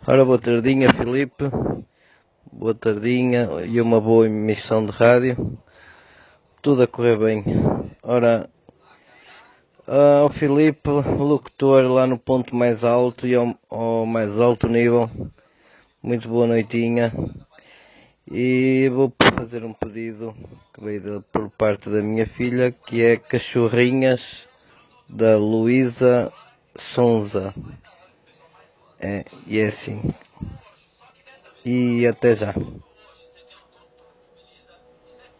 Ora, boa tardinha, Filipe. Boa tardinha e uma boa emissão de rádio. Tudo a correr bem. Ora, ao Filipe, locutor lá no ponto mais alto e ao mais alto nível. Muito boa noitinha. E vou fazer um pedido que veio por parte da minha filha, que é Cachorrinhas, da Luísa Sonza. E é assim. E até já.